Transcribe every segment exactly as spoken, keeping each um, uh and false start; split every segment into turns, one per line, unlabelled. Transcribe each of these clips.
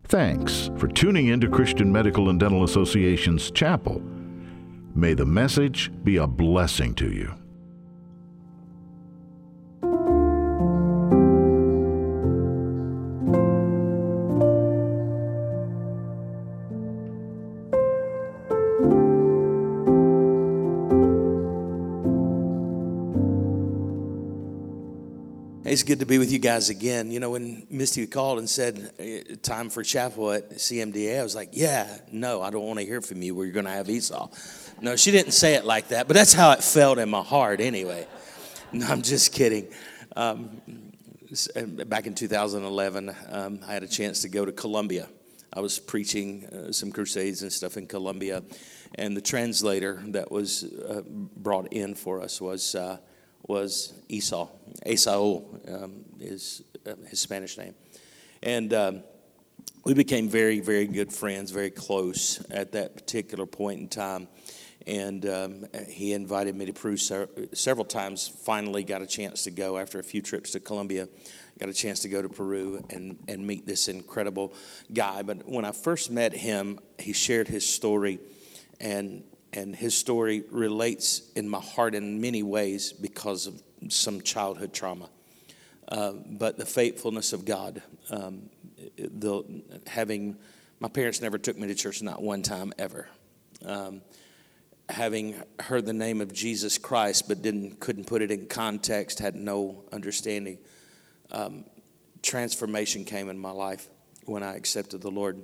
Thanks for tuning in to Christian Medical and Dental Association's Chapel. May the message be a blessing to you.
It's good to be with you guys again. You know, when Misty called and said, time for chapel at C M D A, I was like, yeah, no, I don't want to hear from you. We're going to have Esau. No, she didn't say it like that, but that's how it felt in my heart anyway. No, I'm just kidding. Um, back in two thousand eleven, um, I had a chance to go to Colombia. I was preaching uh, some crusades and stuff in Colombia, and the translator that was uh, brought in for us was... Uh, was Esau. Esau um, is uh, his Spanish name. And um, we became very, very good friends, very close at that particular point in time. And um, he invited me to Peru several times, finally got a chance to go after a few trips to Colombia, got a chance to go to Peru and, and meet this incredible guy. But when I first met him, he shared his story, and And his story relates in my heart in many ways because of some childhood trauma. Uh, but the faithfulness of God, um, the having, my parents never took me to church, not one time ever. Um, having heard the name of Jesus Christ, but didn't couldn't put it in context, had no understanding. Um, transformation came in my life when I accepted the Lord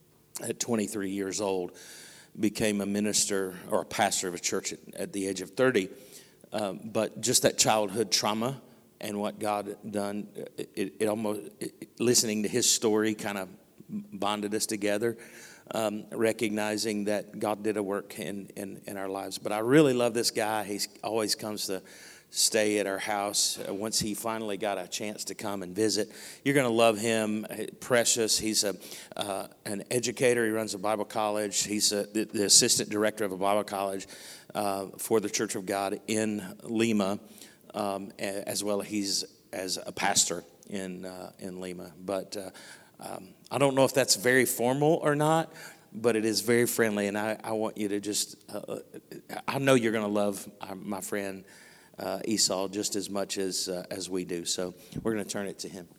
at twenty-three years old. Became a minister or a pastor of a church at, at the age of thirty. Um, but just that childhood trauma and what God done, it, it almost, it, listening to his story kind of bonded us together, um, recognizing that God did a work in, in, in our lives. But I really love this guy. He always comes to stay at our house. Uh, once he finally got a chance to come and visit, you're going to love him. Precious. He's a uh, an educator. He runs a Bible college. He's a, the, the assistant director of a Bible college uh, for the Church of God in Lima, um, as well. He's as a pastor in uh, in Lima. But uh, um, I don't know if that's very formal or not, but it is very friendly. And I, I want you to just. Uh, I know you're going to love my friend Uh, Esau just as much as uh, as we do. So we're going to turn it to him.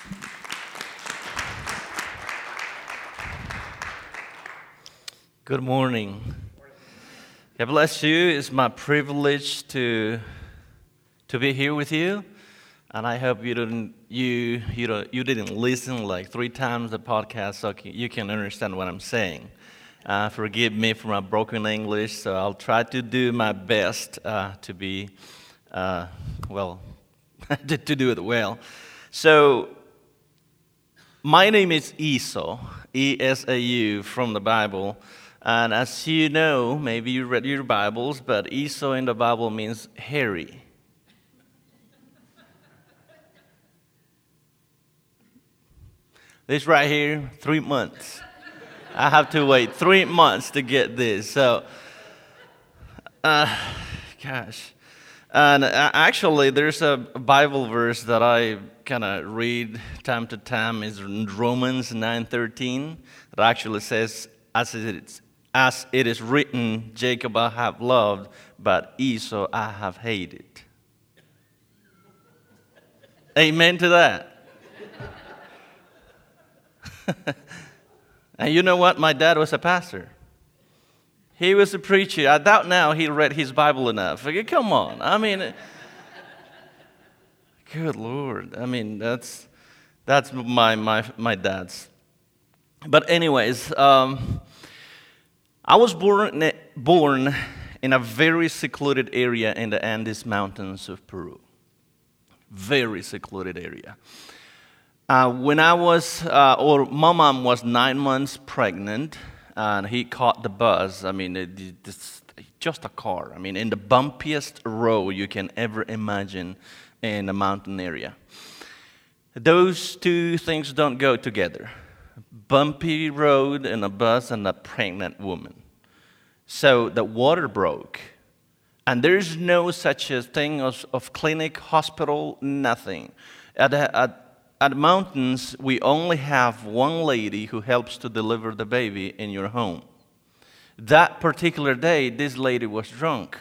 Good morning. God bless you. It's my privilege to to be here with you, and I hope you didn't you you don't, you didn't listen like three times the podcast so you can understand what I'm saying. Uh, forgive me for my broken English, so I'll try to do my best uh, to be. Uh, well, to do it well. So, my name is Esau, E S A U, from the Bible. And as you know, maybe you read your Bibles, but Esau in the Bible means hairy. This right here, three months. I have to wait three months to get this. So, uh, gosh. And actually, there's a Bible verse that I kind of read time to time. Is in Romans nine thirteen. That actually says, as it is, as it is written, Jacob I have loved, but Esau I have hated. Amen to that. And you know what? My dad was a pastor. He was a preacher. I doubt now he read his Bible enough. Come on. I mean, good Lord. I mean, that's that's my my my dad's. But anyways, um, I was born born in a very secluded area in the Andes Mountains of Peru. Very secluded area. Uh, when I was, uh, or my mom was nine months pregnant. And he caught the bus. I mean, it, it's just a car. I mean, in the bumpiest road you can ever imagine in a mountain area. Those two things don't go together. Bumpy road and a bus and a pregnant woman. So the water broke. And there's no such a thing as of clinic, hospital, nothing. At, at at mountains, we only have one lady who helps to deliver the baby in your home. That particular day, this lady was drunk.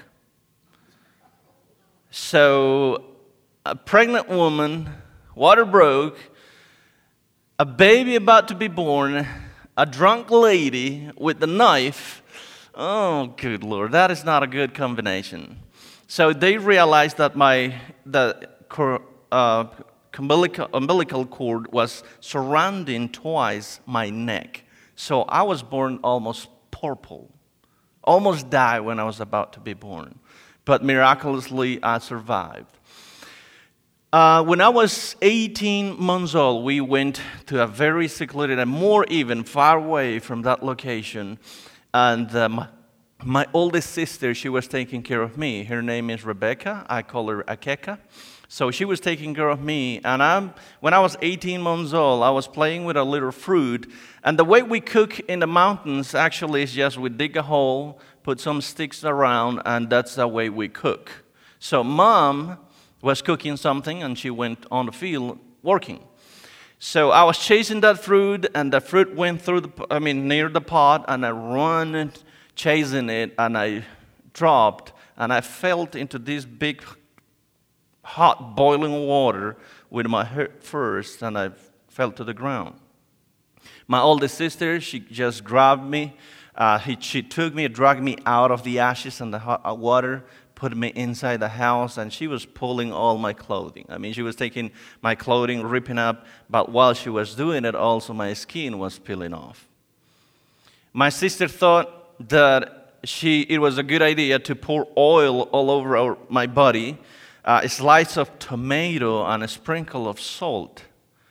So a pregnant woman, water broke, a baby about to be born, a drunk lady with the knife. Oh, good Lord, that is not a good combination. So they realized that my the uh, umbilical, umbilical cord was surrounding twice my neck. So I was born almost purple, almost died when I was about to be born. But miraculously, I survived. Uh, when I was eighteen months old, we went to a very secluded and more even far away from that location. And uh, my, my oldest sister, she was taking care of me. Her name is Rebecca. I call her Akeka. So she was taking care of me. And I'm, when I was eighteen months old, I was playing with a little fruit. And the way we cook in the mountains actually is just we dig a hole, put some sticks around, and that's the way we cook. So Mom was cooking something, and she went on the field working. So I was chasing that fruit, and the fruit went through the, I mean, near the pot, and I run chasing it, and I dropped, and I fell into this big, hot, boiling water with my head first, and I fell to the ground. My oldest sister, she just grabbed me. Uh, he, she took me, dragged me out of the ashes and the hot water, put me inside the house, and she was pulling all my clothing. I mean, she was taking my clothing, ripping up, but while she was doing it, also my skin was peeling off. My sister thought that she it was a good idea to pour oil all over our, my body, uh, a slice of tomato, and a sprinkle of salt.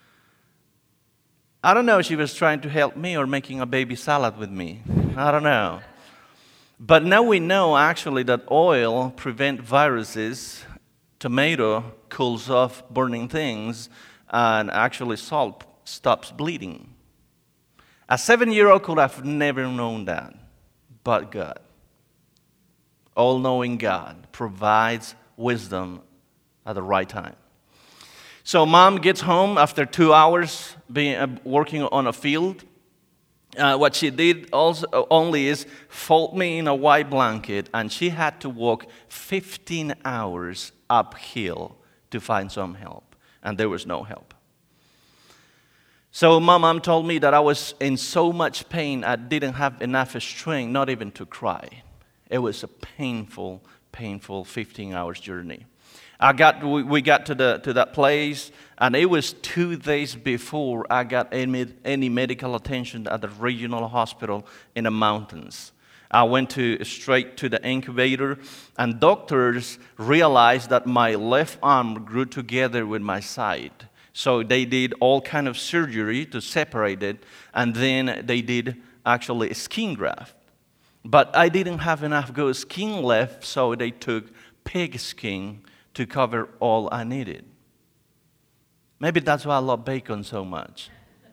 I don't know if she was trying to help me or making a baby salad with me. I don't know. But now we know actually that oil prevents viruses, tomato cools off burning things, and actually salt stops bleeding. A seven-year-old could have never known that, but God, all-knowing God, provides wisdom at the right time. So Mom gets home after two hours being uh, working on a field. Uh, what she did also only is fold me in a white blanket, and she had to walk fifteen hours uphill to find some help, and there was no help. So my mom told me that I was in so much pain I didn't have enough strength, not even to cry. It was a painful, painful fifteen hours journey. I got we, we got to the to that place, and it was two days before I got any, any medical attention at the regional hospital in the mountains. I went to straight to the incubator, and doctors realized that my left arm grew together with my side. So they did all kind of surgery to separate it, and then they did actually a skin graft. But I didn't have enough good skin left, so they took pig skin to cover all I needed. Maybe that's why I love bacon so much.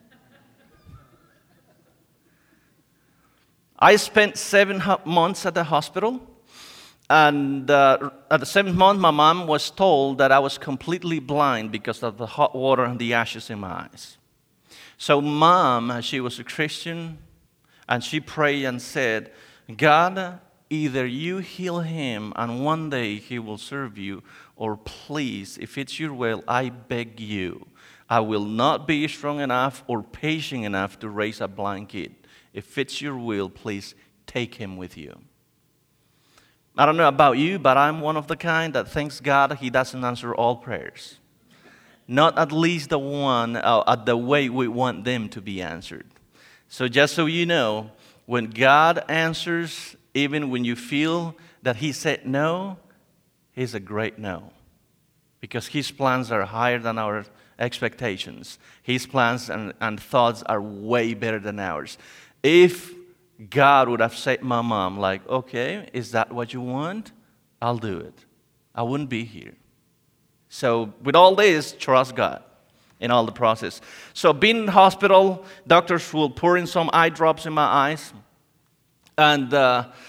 I spent seven months at the hospital, and uh, at the seventh month, my mom was told that I was completely blind because of the hot water and the ashes in my eyes. So Mom, she was a Christian, and she prayed and said, God, either you heal him and one day he will serve you, or please, if it's your will, I beg you, I will not be strong enough or patient enough to raise a blind kid. If it's your will, please take him with you. I don't know about you, but I'm one of the kind that thanks God he doesn't answer all prayers. Not at least the one, uh, at the way we want them to be answered. So just so you know, when God answers, even when you feel that he said no, he's a great no. Because his plans are higher than our expectations. His plans and, and thoughts are way better than ours. If God would have said my mom, like, okay, is that what you want? I'll do it. I wouldn't be here. So with all this, trust God in all the process. So being in the hospital, doctors will pour in some eye drops in my eyes. And uh,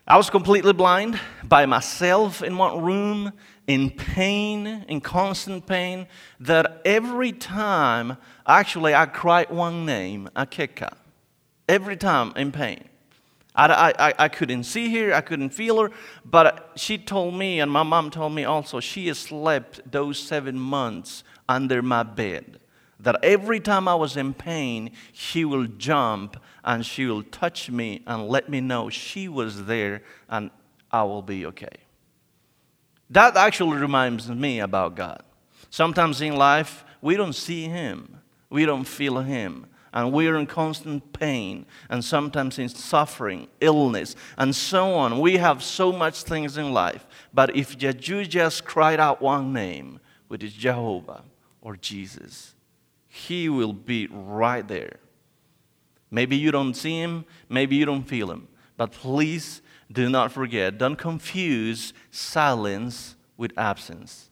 I was completely blind, by myself in one room, in pain, in constant pain, that every time, actually, I cried one name, Akeka. Every time in pain. I, I, I couldn't see her, I couldn't feel her, but she told me, and my mom told me also, she slept those seven months under my bed. That every time I was in pain, she will jump and she will touch me and let me know she was there and I will be okay. That actually reminds me about God. Sometimes in life, we don't see Him, we don't feel Him. And we're in constant pain, and sometimes in suffering, illness, and so on. We have so much things in life. But if you just cried out one name, which is Jehovah or Jesus, He will be right there. Maybe you don't see Him, maybe you don't feel Him. But please do not forget, don't confuse silence with absence.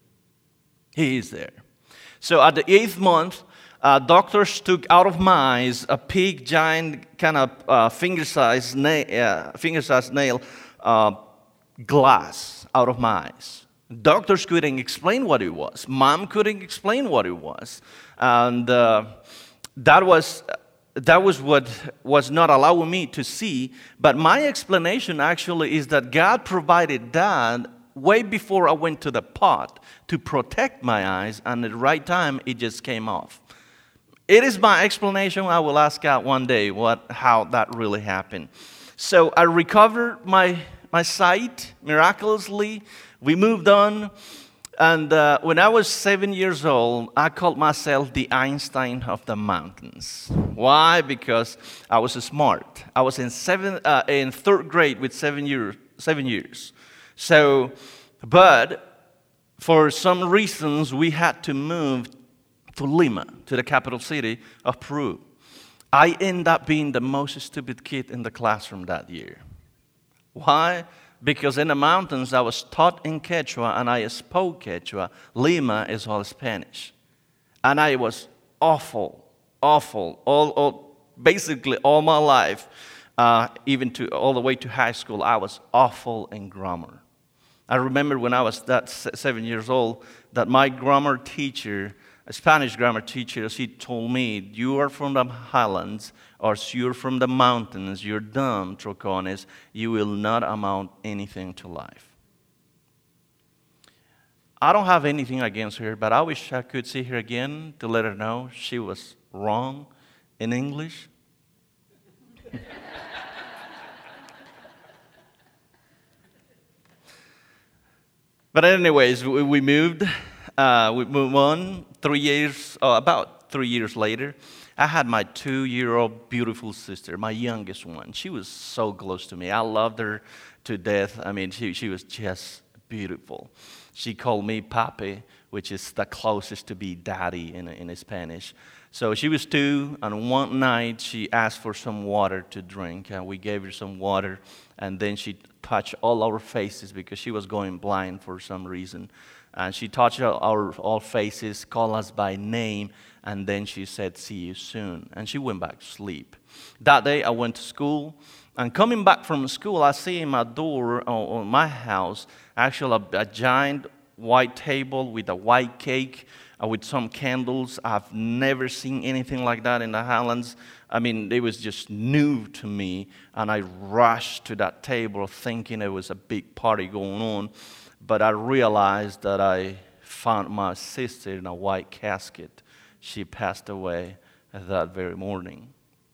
He is there. So at the eighth month, Uh, doctors took out of my eyes a big, giant, kind of uh, finger-sized na- uh, finger-sized nail uh, glass out of my eyes. Doctors couldn't explain what it was. Mom couldn't explain what it was, and uh, that was that was what was not allowing me to see. But my explanation actually is that God provided that way before I went to the pot to protect my eyes, and at the right time it just came off. It is my explanation. I will ask God one day what, how that really happened. So I recovered my, my sight miraculously. We moved on. And uh, when I was seven years old, I called myself the Einstein of the mountains. Why? Because I was smart. I was in seven, uh, in third grade with seven years. Seven years. So, but for some reasons, we had to move to Lima, to the capital city of Peru. I ended up being the most stupid kid in the classroom that year. Why? Because in the mountains, I was taught in Quechua, and I spoke Quechua. Lima is all Spanish. And I was awful, awful, all, all basically all my life, uh, even to all the way to high school, I was awful in grammar. I remember when I was that seven years old, that my grammar teacher, a Spanish grammar teacher, she told me, you are from the highlands, or you're from the mountains, you're dumb, Trocones, you will not amount anything to life. I don't have anything against her, but I wish I could see her again to let her know she was wrong in English. But anyways, we, we moved. Uh, we moved on. Three years, oh, about three years later, I had my two-year-old beautiful sister, my youngest one. She was so close to me. I loved her to death. I mean, she, she was just beautiful. She called me papi, which is the closest to be daddy in, in Spanish. So she was two, and one night she asked for some water to drink, and we gave her some water, and then she touched all our faces because she was going blind for some reason. And she touched our all faces, called us by name, and then she said, see you soon. And she went back to sleep. That day, I went to school, and coming back from school, I see in my door, on my house, actually a, a giant white table with a white cake, uh, with some candles. I've never seen anything like that in the Highlands. I mean, it was just new to me, and I rushed to that table thinking there was a big party going on. But I realized that I found my sister in a white casket. She passed away that very morning.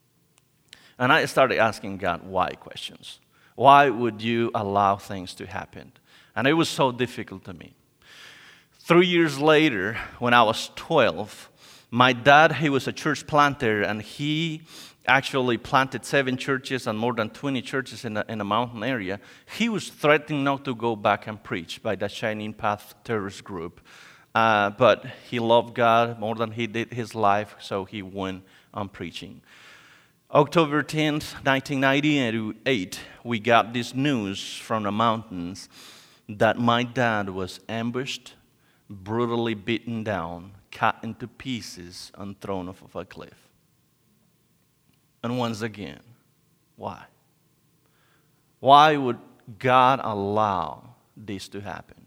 And I started asking God why questions. Why would you allow things to happen? And it was so difficult to me. Three years later, when I was twelve, my dad, he was a church planter, and he actually planted seven churches and more than twenty churches in the, in the mountain area. He was threatening not to go back and preach by the Shining Path terrorist group. Uh, but he loved God more than he did his life, so he went on preaching. October tenth, nineteen ninety-eight, we got this news from the mountains that my dad was ambushed, brutally beaten down, cut into pieces, and thrown off of a cliff. And once again, why? Why would God allow this to happen?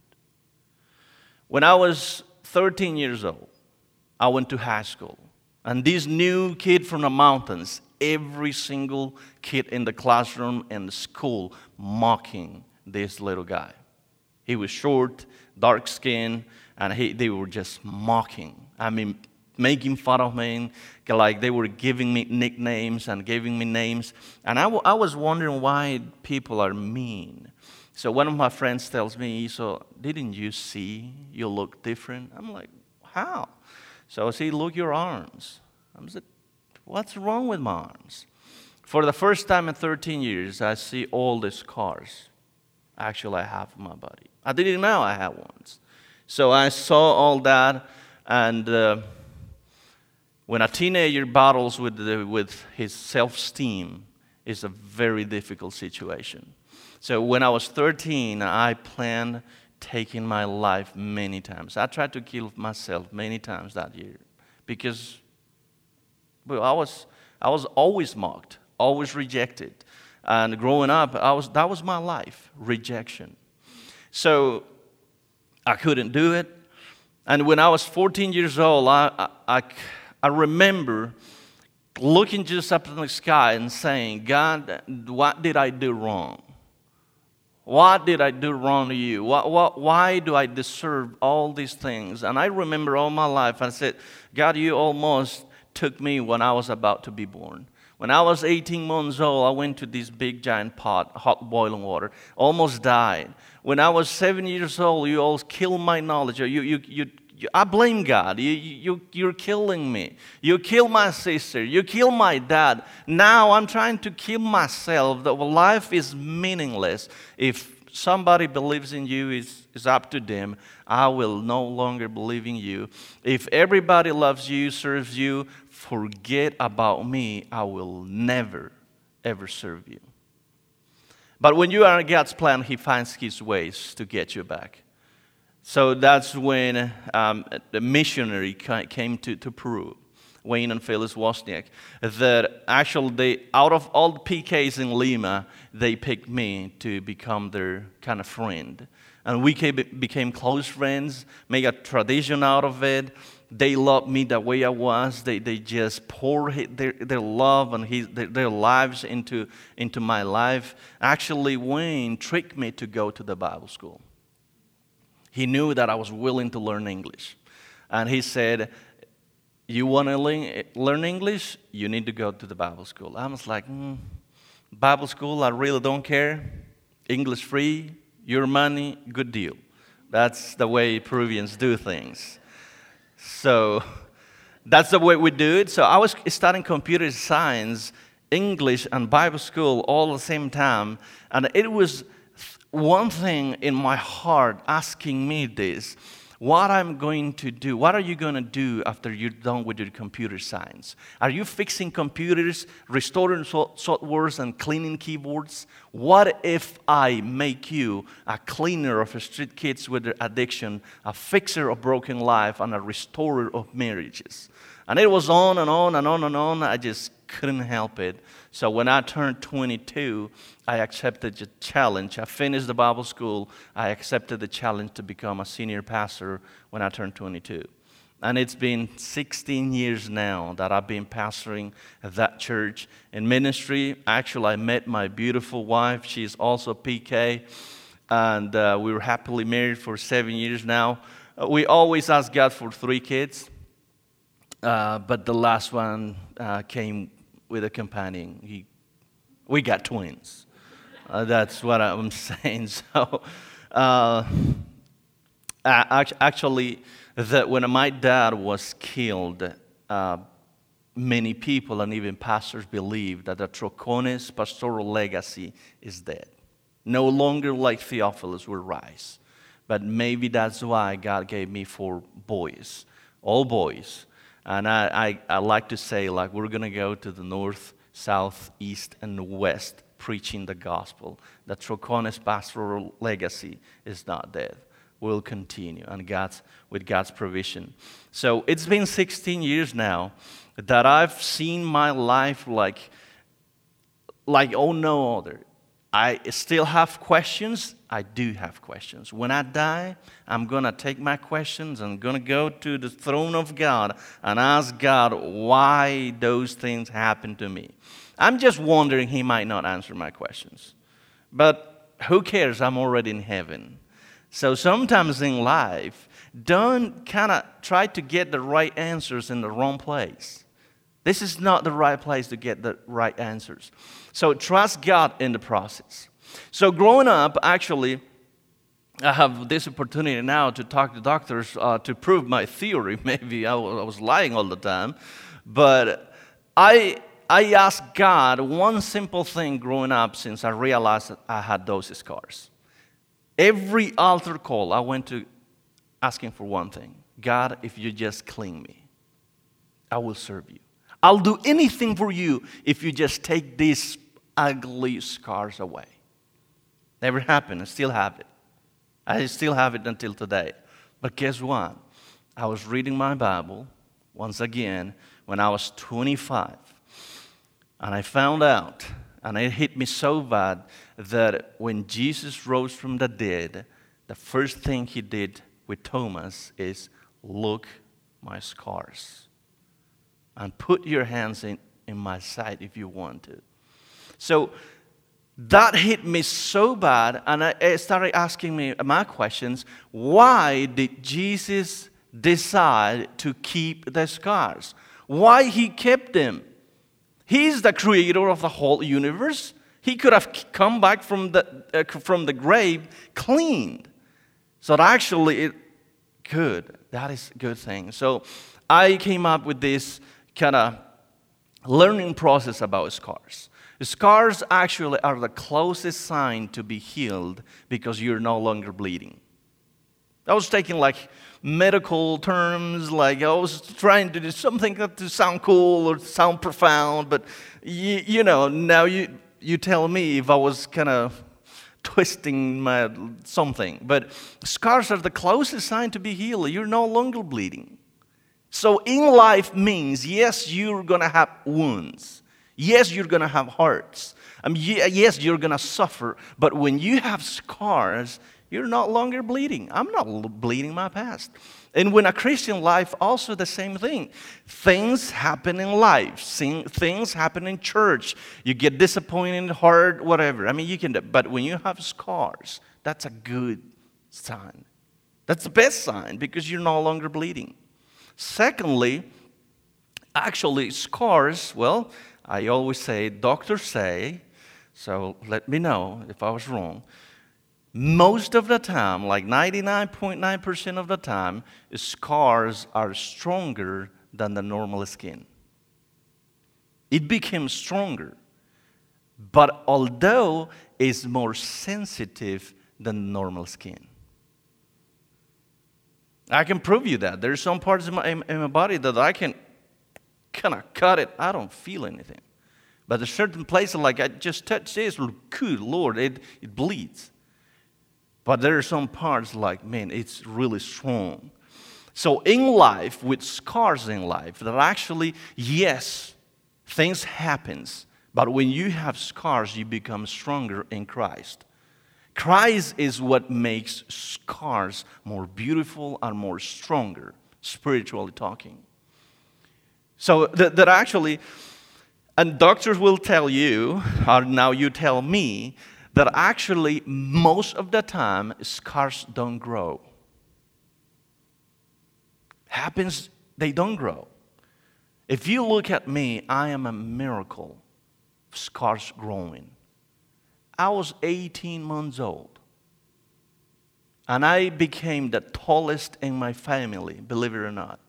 When I was thirteen years old, I went to high school. And this new kid from the mountains, every single kid in the classroom and the school mocking this little guy. He was short, dark skinned, and he, they were just mocking. I mean, making fun of me, like they were giving me nicknames and giving me names. And I, w- I was wondering why people are mean. So one of my friends tells me, so didn't you see you look different? I'm like, how? So I see, look your arms. I said, what's wrong with my arms? For the first time in thirteen years, I see all the scars actually I have on my body. I didn't know I had ones. So I saw all that, and uh, when a teenager battles with, the, with his self-esteem, it's a very difficult situation. So when I was thirteen, I planned taking my life many times. I tried to kill myself many times that year because well, I was I was always mocked, always rejected. And growing up, I was that was my life, rejection. So I couldn't do it. And when I was fourteen years old, I, I, I remember looking just up in the sky and saying, God, what did I do wrong? What did I do wrong to you? What, what, why do I deserve all these things? And I remember all my life, I said, God, you almost took me when I was about to be born. When I was eighteen months old, I went to this big giant pot, hot boiling water, almost died. When I was seven years old, you all killed my knowledge. You, you, you, you, I blame God. You, you, you're killing me. You killed my sister. You killed my dad. Now I'm trying to kill myself. That life is meaningless. If somebody believes in you, it's, it's up to them. I will no longer believe in you. If everybody loves you, serves you, forget about me. I will never, ever serve you. But when you are in God's plan, He finds His ways to get you back. So that's when um, the missionary came to, to Peru, Wayne and Phyllis Wozniak, that actually they, out of all the P Ks in Lima, they picked me to become their kind of friend. And we came, became close friends, made a tradition out of it. They loved me the way I was. They they just poured their, their love and his, their, their lives into, into my life. Actually, Wayne tricked me to go to the Bible school. He knew that I was willing to learn English. And he said, you want to learn English? You need to go to the Bible school. I was like, mm, Bible school, I really don't care. English free, your money, good deal. That's the way Peruvians do things. So that's the way we do it. So I was studying computer science, English, and Bible school all at the same time. And it was one thing in my heart asking me this, what I'm going to do, what are you going to do after you're done with your computer science? Are you fixing computers, restoring softwares, and cleaning keyboards? What if I make you a cleaner of street kids with their addiction, a fixer of broken life, and a restorer of marriages? And it was on and on and on and on. I just couldn't help it. So when I turned twenty-two, I accepted the challenge. I finished the Bible school. I accepted the challenge to become a senior pastor when I turned twenty-two. And it's been sixteen years now that I've been pastoring that church. In ministry, actually, I met my beautiful wife. She's also P K. And uh, we were happily married for seven years now. Uh, we always ask God for three kids. Uh, but the last one uh, came with a companion. He, we got twins. Uh, that's what I'm saying. So, uh, actually, that when my dad was killed, uh, many people and even pastors believe that the Trocones pastoral legacy is dead. No longer like Theophilus will rise. But maybe that's why God gave me four boys, all boys. And I, I, I like to say, like, we're going to go to the north, south, east, and west preaching the gospel. The Trocones pastoral legacy is not dead. We'll continue and God's, with God's provision. So it's been sixteen years now that I've seen my life like, like oh no other. I still have questions. I do have questions. When I die, I'm going to take my questions and I'm going to go to the throne of God and ask God why those things happened to me. I'm just wondering he might not answer my questions. But who cares? I'm already in heaven. So sometimes in life, don't kind of try to get the right answers in the wrong place. This is not the right place to get the right answers. So trust God in the process. So growing up, actually, I have this opportunity now to talk to doctors uh, to prove my theory. Maybe I was, I was lying all the time. But I, I asked God one simple thing growing up since I realized that I had those scars. Every altar call, I went to asking for one thing. God, if you just clean me, I will serve you. I'll do anything for you if you just take these ugly scars away. Never happened. I still have it. I still have it until today. But guess what? I was reading my Bible once again when I was twenty-five. And I found out, and it hit me so bad, that when Jesus rose from the dead, the first thing he did with Thomas is, look my scars. And put your hands in, in my side if you want to. So that hit me so bad, and I, I started asking me my questions. Why did Jesus decide to keep the scars? Why he kept them? He's the creator of the whole universe. He could have come back from the uh, from the grave cleaned. So actually, it good. That is a good thing. So I came up with this kind of learning process about scars. Scars actually are the closest sign to be healed because you're no longer bleeding. I was taking like medical terms, like I was trying to do something to sound cool or sound profound, but you, you know, now you you tell me if I was kind of twisting my something. But scars are the closest sign to be healed. You're no longer bleeding. So in life means, yes, you're going to have wounds. Yes, you're going to have hurts. I mean, yes, you're going to suffer. But when you have scars, you're no longer bleeding. I'm not bleeding my past. And when a Christian life, also the same thing. Things happen in life. Things happen in church. You get disappointed, hurt, whatever. I mean, you can, but when you have scars, that's a good sign. That's the best sign because you're no longer bleeding. Secondly, actually, scars, well, I always say, doctors say, so let me know if I was wrong. Most of the time, like ninety-nine point nine percent of the time, scars are stronger than the normal skin. It becomes stronger. But although it's more sensitive than normal skin. I can prove you that. There's some parts in my, in, in my body that I can kind of cut it. I don't feel anything. But there's certain places like I just touch this, good Lord, it, it bleeds. But there are some parts like, man, it's really strong. So in life, with scars in life, that actually, yes, things happens. But when you have scars, you become stronger in Christ. Christ is what makes scars more beautiful and more stronger, spiritually talking. So that, that actually, and doctors will tell you, or now you tell me, that actually most of the time scars don't grow. Happens, they don't grow. If you look at me, I am a miracle of scars growing. I was eighteen months old. And I became the tallest in my family, believe it or not.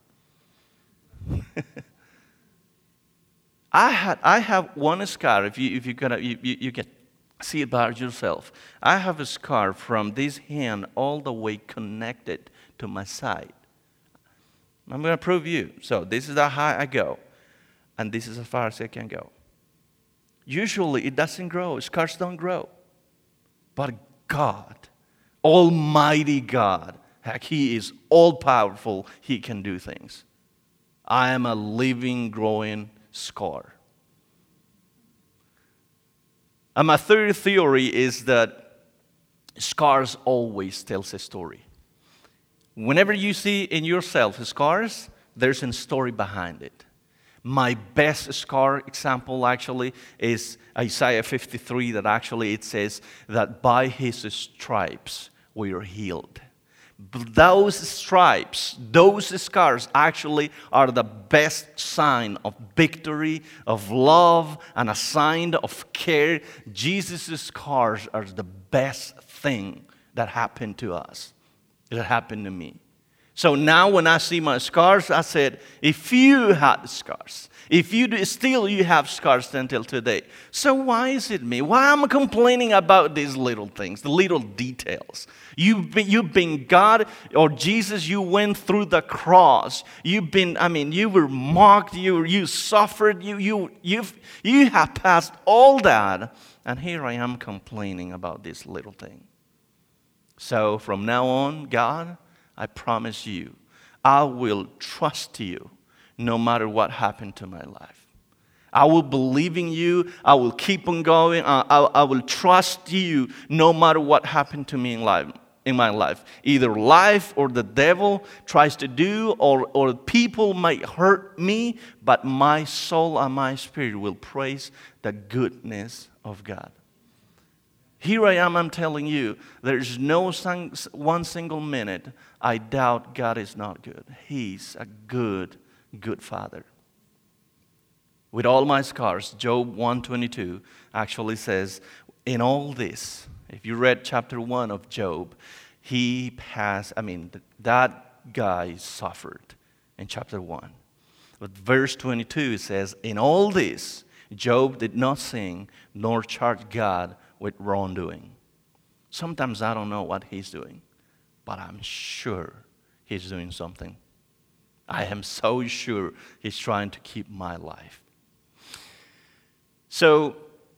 I had I have one scar. If you if you gonna you, you, you can see it by yourself. I have a scar from this hand all the way connected to my side. I'm going to prove you. So this is how high I go, and this is as far as I can go. Usually it doesn't grow. Scars don't grow. But God, Almighty God, heck, He is all-powerful. He can do things. I am a living, growing scar. And my third theory is that scars always tells a story. Whenever you see in yourself scars, there's a story behind it. My best scar example actually is Isaiah fifty-three, that actually it says that by his stripes we are healed. Those stripes, those scars actually are the best sign of victory, of love, and a sign of care. Jesus' scars are the best thing that happened to us, that happened to me. So now when I see my scars, I said, if you had scars, if you do, still you have scars until today, so why is it me? Why am I complaining about these little things, the little details? You've been, you've been God or Jesus, you went through the cross. You've been, I mean, you were mocked, you, you suffered, you, you, you've, you have passed all that, and here I am complaining about this little thing. So from now on, God, I promise you, I will trust you no matter what happened to my life. I will believe in you. I will keep on going. I, I, I will trust you no matter what happened to me in life, in my life. Either life or the devil tries to do, or, or people might hurt me, but my soul and my spirit will praise the goodness of God. Here I am, I'm telling you, there's no sang- one single minute I doubt God is not good. He's a good, good Father. With all my scars, Job one twenty-two actually says, in all this, if you read chapter one of Job, he passed, I mean, that guy suffered in chapter one. But verse twenty-two says, in all this, Job did not sin nor charge God with wrongdoing. Sometimes I don't know what he's doing, but I'm sure he's doing something. I am so sure he's trying to keep my life. So,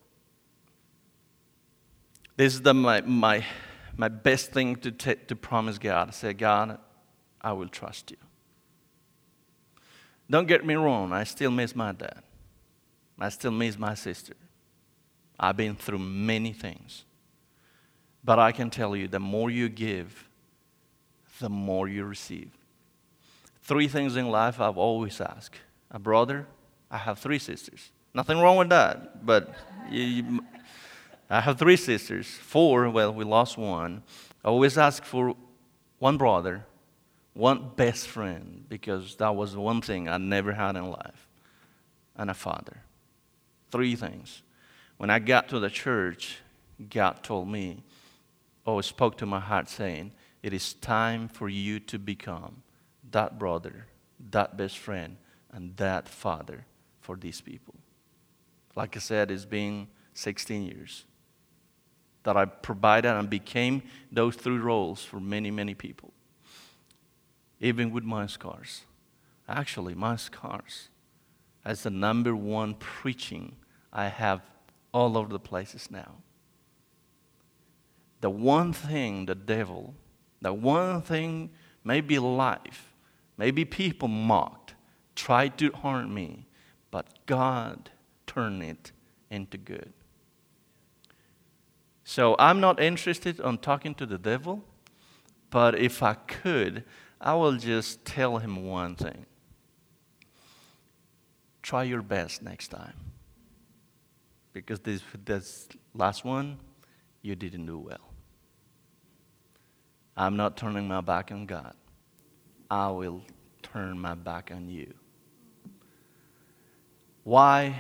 this is the, my, my, my best thing to, t- to promise God. I say, God, I will trust you. Don't get me wrong, I still miss my dad. I still miss my sister. I've been through many things. But I can tell you, the more you give, the more you receive. Three things in life I've always asked. A brother, I have three sisters. Nothing wrong with that, but you, you, I have three sisters. Four, well, we lost one. I always ask for one brother, one best friend, because that was the one thing I never had in life, and a father. Three things. When I got to the church, God told me, or spoke to my heart saying, it is time for you to become that brother, that best friend, and that father for these people. Like I said, it's been sixteen years that I provided and became those three roles for many, many people. Even with my scars. Actually, my scars, as the number one preaching I have all over the places now. The one thing the devil, the one thing, maybe life, maybe people mocked, tried to harm me, but God turned it into good. So I'm not interested in talking to the devil, but if I could, I will just tell him one thing. Try your best next time. Because this, this last one, you didn't do well. I'm not turning my back on God. I will turn my back on you. Why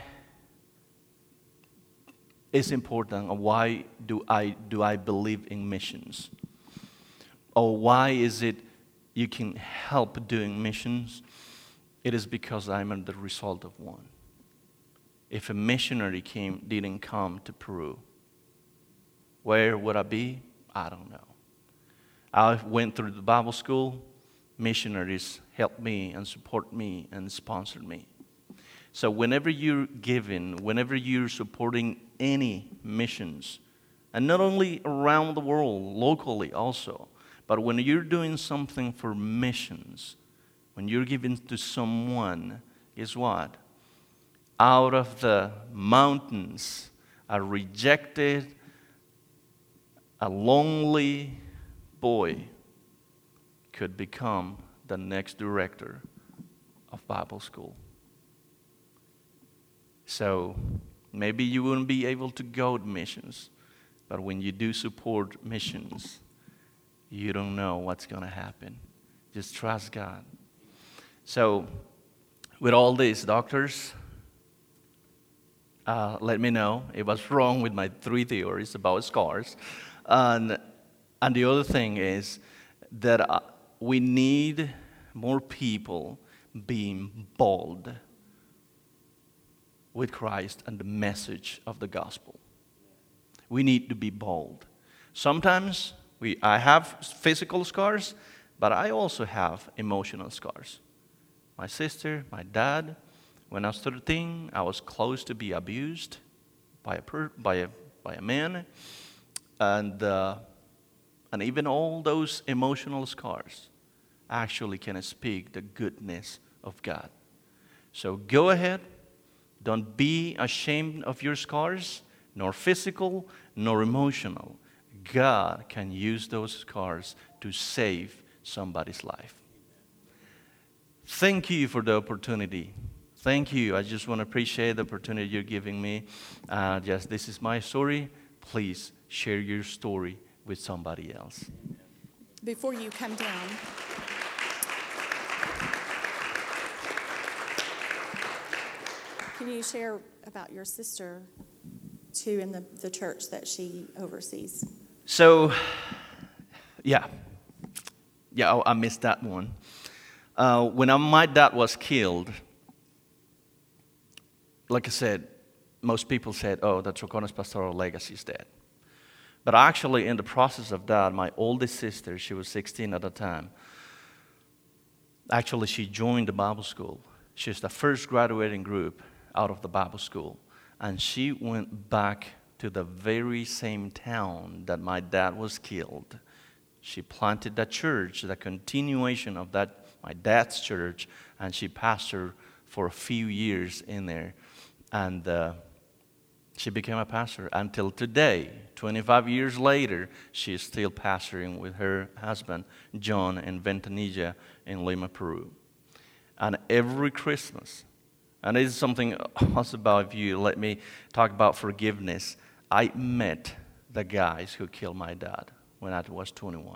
is important, or why do I do I believe in missions? Or why is it you can help doing missions? It is because I'm the result of one. If a missionary came, didn't come to Peru, where would I be? I don't know. I went through the Bible school. Missionaries helped me and support me and sponsored me. So whenever you're giving, whenever you're supporting any missions, and not only around the world, locally also, but when you're doing something for missions, when you're giving to someone, guess what? Out of the mountains, a rejected, a lonely boy could become the next director of Bible school. So maybe you wouldn't be able to go to missions, but when you do support missions, you don't know what's going to happen. Just trust God. So with all these, doctors, uh, let me know if I was wrong with my three theories about scars. And, and the other thing is that uh, we need more people being bold with Christ and the message of the gospel. We need to be bold. Sometimes we, I have physical scars, but I also have emotional scars. My sister, my dad, when I was thirteen, I was close to be abused by a per, by a by a man, and uh, and even all those emotional scars actually can speak the goodness of God. So go ahead. Don't be ashamed of your scars, nor physical, nor emotional. God can use those scars to save somebody's life. Thank you for the opportunity. Thank you. I just want to appreciate the opportunity you're giving me. Uh, just this is my story. Please share your story with somebody else.
Before you come down, can you share about your sister, too, in the, the church that she oversees?
So, yeah. Yeah, I missed that one. Uh, when I, my dad was killed, like I said, most people said, oh, the Troconis Pastoral legacy is dead. But actually, in the process of that, my oldest sister, she was sixteen at the time, actually she joined the Bible school. She's the first graduating group out of the Bible school. And she went back to the very same town that my dad was killed. She planted that church, the continuation of that, my dad's church, and she pastored for a few years in there. And uh, she became a pastor until today. twenty-five years later, she is still pastoring with her husband, John, in Ventanilla in Lima, Peru. And every Christmas, and this is something else about if you let me talk about forgiveness. I met the guys who killed my dad when I was twenty-one.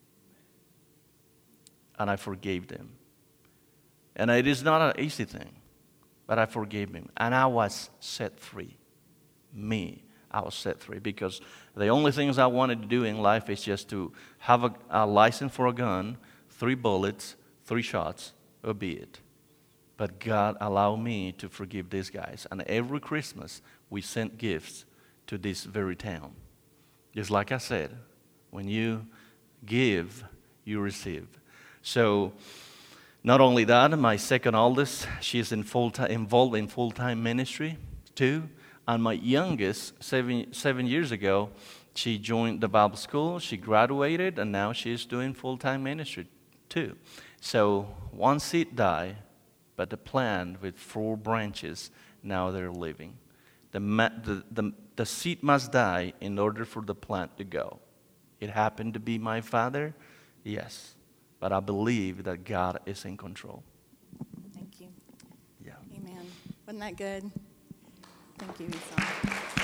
And I forgave them. And it is not an easy thing, but I forgave him. And I was set free. Me, I was set free because the only things I wanted to do in life is just to have a, a license for a gun, three bullets, three shots, or be it. But God allowed me to forgive these guys. And every Christmas, we sent gifts to this very town. Just like I said, when you give, you receive. So, not only that, my second oldest, she's in full time, involved in full-time ministry too. And my youngest, seven, seven years ago, she joined the Bible school. She graduated, and now she's doing full-time ministry too. So, one seed died. But the plant with four branches, now they're living. The, the, the, the seed must die in order for the plant to go. It happened to be my father, yes. But I believe that God is in control.
Thank you.
Yeah.
Amen. Wasn't that good? Thank you, Esau.